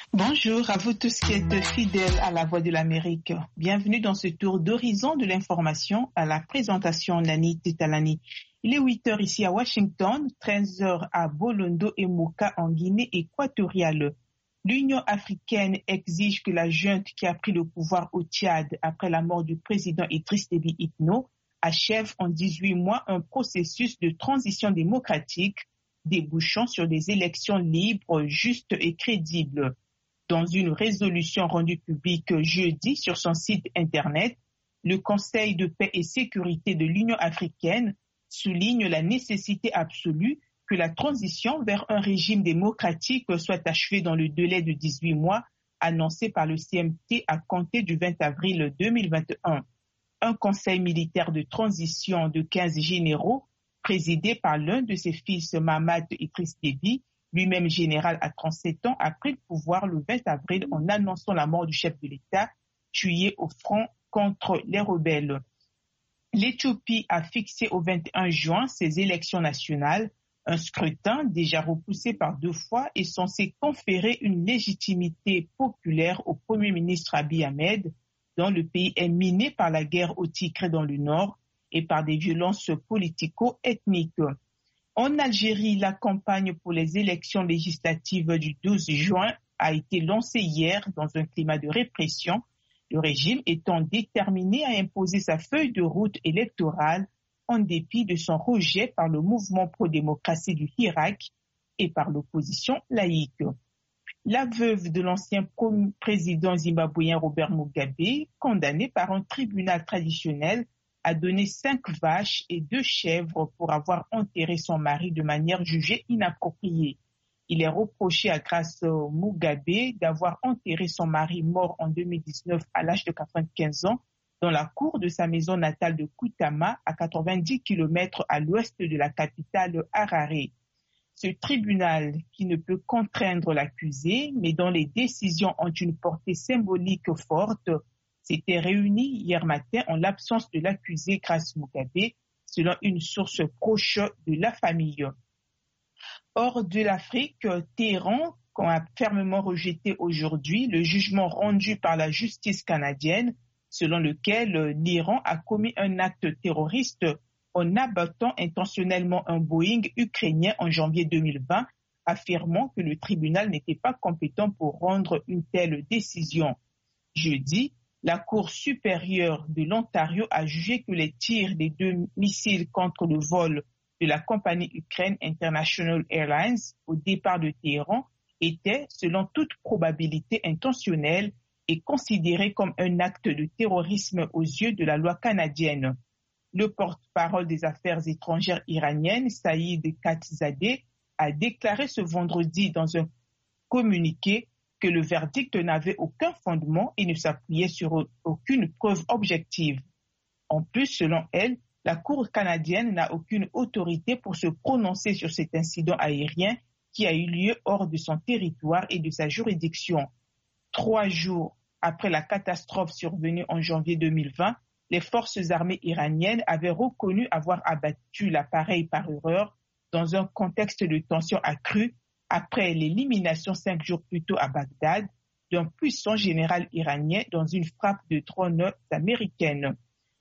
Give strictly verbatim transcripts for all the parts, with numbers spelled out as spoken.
Bonjour à vous tous qui êtes fidèles à la Voix de l'Amérique. Bienvenue dans ce tour d'horizon de l'information à la présentation Nani Tetalani. Il est huit heures ici à Washington, treize heures à Bolondo et Moka en Guinée équatoriale. L'Union africaine exige que la junte qui a pris le pouvoir au Tchad après la mort du président Idriss Déby Itno achève en dix-huit mois un processus de transition démocratique débouchant sur des élections libres, justes et crédibles. Dans une résolution rendue publique jeudi sur son site Internet, le Conseil de paix et sécurité de l'Union africaine souligne la nécessité absolue que la transition vers un régime démocratique soit achevée dans le délai de dix-huit mois annoncé par le C M T à compter du vingt avril deux mille vingt et un. Un conseil militaire de transition de quinze généraux, présidé par l'un de ses fils, Mahamat Idriss Déby, lui-même général à trente-sept ans, a pris le pouvoir le vingt avril en annonçant la mort du chef de l'État, tué au front contre les rebelles. L'Éthiopie a fixé au vingt et un juin ses élections nationales. Un scrutin, déjà repoussé par deux fois, est censé conférer une légitimité populaire au Premier ministre Abiy Ahmed, dont le pays est miné par la guerre au Tigré dans le nord et par des violences politico-ethniques. En Algérie, la campagne pour les élections législatives du douze juin a été lancée hier dans un climat de répression, le régime étant déterminé à imposer sa feuille de route électorale en dépit de son rejet par le mouvement pro-démocratie du Hirak et par l'opposition laïque. La veuve de l'ancien président zimbabwéen Robert Mugabe, condamnée par un tribunal traditionnel, a donné cinq vaches et deux chèvres pour avoir enterré son mari de manière jugée inappropriée. Il est reproché à Grace Mugabe d'avoir enterré son mari mort en deux mille dix-neuf à l'âge de quatre-vingt-quinze ans dans la cour de sa maison natale de Kutama, à quatre-vingt-dix kilomètres à l'ouest de la capitale Harare. Ce tribunal, qui ne peut contraindre l'accusé, mais dont les décisions ont une portée symbolique forte, s'était réuni hier matin en l'absence de l'accusé Grace Mugabe, selon une source proche de la famille. Hors de l'Afrique, Téhéran a fermement rejeté aujourd'hui le jugement rendu par la justice canadienne, selon lequel l'Iran a commis un acte terroriste en abattant intentionnellement un Boeing ukrainien en janvier deux mille vingt, affirmant que le tribunal n'était pas compétent pour rendre une telle décision. Jeudi, la Cour supérieure de l'Ontario a jugé que les tirs des deux missiles contre le vol de la compagnie Ukraine International Airlines au départ de Téhéran étaient, selon toute probabilité, intentionnels et considérés comme un acte de terrorisme aux yeux de la loi canadienne. Le porte-parole des affaires étrangères iraniennes, Saïd Khatibzadeh, a déclaré ce vendredi dans un communiqué que le verdict n'avait aucun fondement et ne s'appuyait sur aucune preuve objective. En plus, selon elle, la Cour canadienne n'a aucune autorité pour se prononcer sur cet incident aérien qui a eu lieu hors de son territoire et de sa juridiction. Trois jours après la catastrophe survenue en janvier deux mille vingt, les forces armées iraniennes avaient reconnu avoir abattu l'appareil par erreur dans un contexte de tension accrue après l'élimination cinq jours plus tôt à Bagdad d'un puissant général iranien dans une frappe de drones américaines.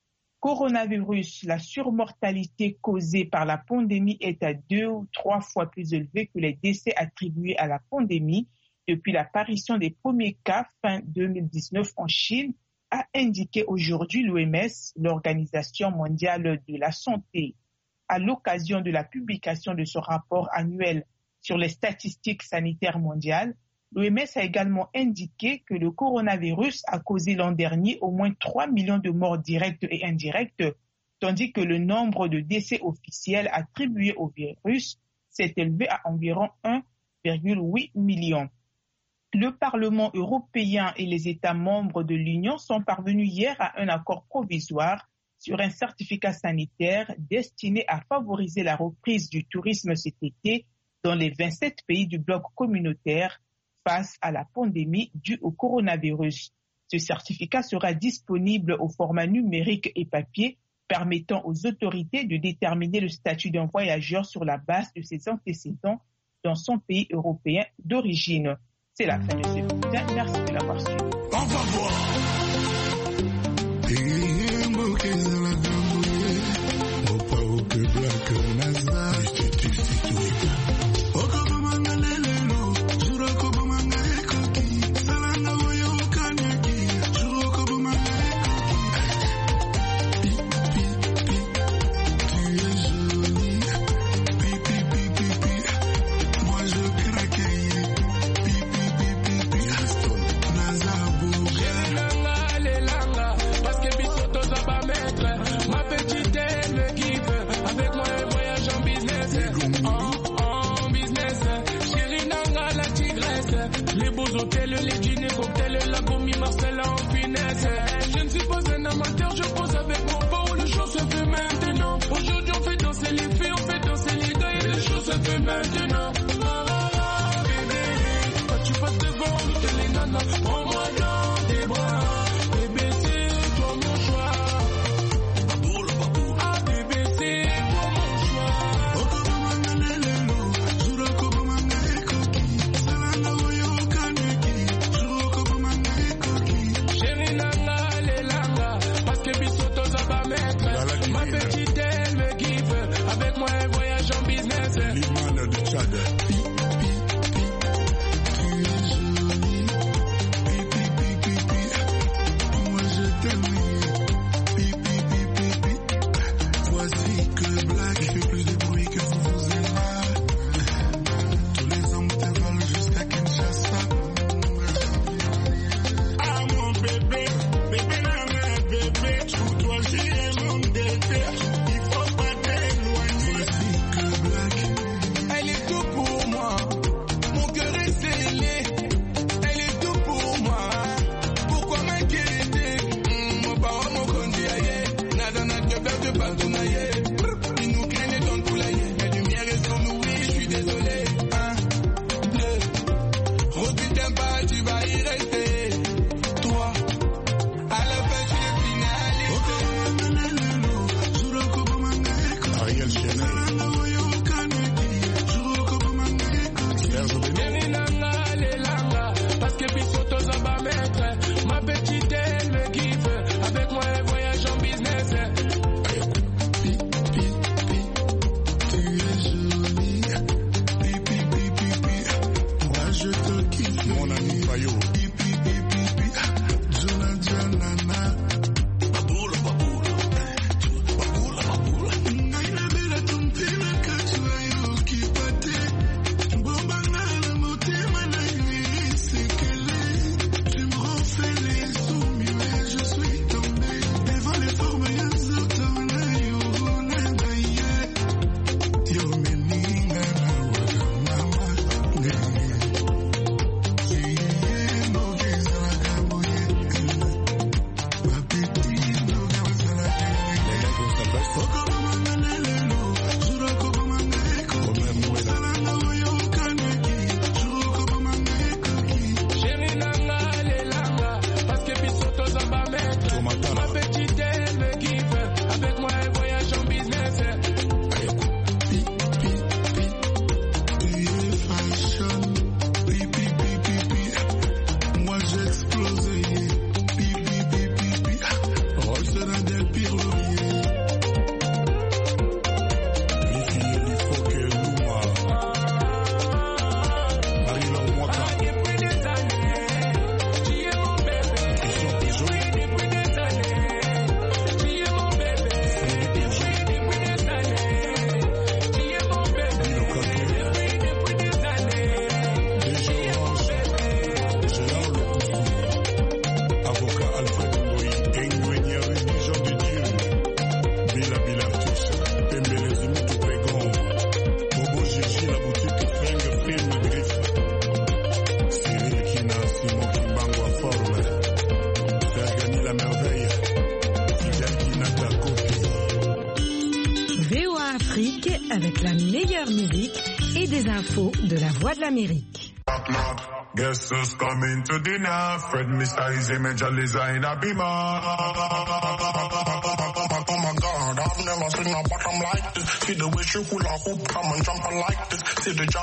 Coronavirus, la surmortalité causée par la pandémie est à deux ou trois fois plus élevée que les décès attribués à la pandémie depuis l'apparition des premiers cas fin deux mille dix-neuf en Chine, a indiqué aujourd'hui l'O M S, l'Organisation mondiale de la santé. À l'occasion de la publication de son rapport annuel sur les statistiques sanitaires mondiales, l'O M S a également indiqué que le coronavirus a causé l'an dernier au moins trois millions de morts directes et indirectes, tandis que le nombre de décès officiels attribués au virus s'est élevé à environ un virgule huit million. Le Parlement européen et les États membres de l'Union sont parvenus hier à un accord provisoire sur un certificat sanitaire destiné à favoriser la reprise du tourisme cet été dans les vingt-sept pays du bloc communautaire face à la pandémie due au coronavirus. Ce certificat sera disponible au format numérique et papier, permettant aux autorités de déterminer le statut d'un voyageur sur la base de ses antécédents dans son pays européen d'origine. C'est la fin de ce bulletin. Merci de l'avoir suivi. On va voir. Maintenant, bébé, quand tu passes devant, toutes les nanas, prends-moi dans tes bras. Bébé, c'est toi mon choix. Ah, bébé, c'est toi mon choix. Chérie nanga, les langa, parce que Bissoto ça va mettre. Ma petite, elle me kiffe. Avec moi, elle voyage en business. Avec la meilleure musique et des infos de la Voix de l'Amérique. Guess who's coming to dinner? Fred Mister his image and designer be man. Oh my God, I've never seen a bottom like this. See the way she hula hoop, come and jump like this. See the